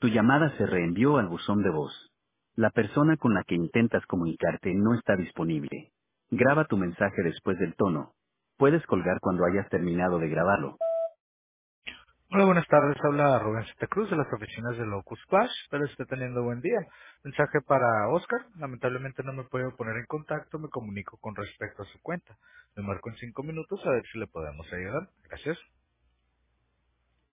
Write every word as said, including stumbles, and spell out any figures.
Tu llamada se reenvió al buzón de voz. La persona con la que intentas comunicarte no está disponible. Graba tu mensaje después del tono. Puedes colgar cuando hayas terminado de grabarlo. Hola, buenas tardes. Habla Rubén Santa Cruz de las oficinas de Locus Splash. Espero esté teniendo buen día. Mensaje para Oscar. Lamentablemente no me puedo poner en contacto. Me comunico con respecto a su cuenta. Me marco en cinco minutos a ver si le podemos ayudar. Gracias.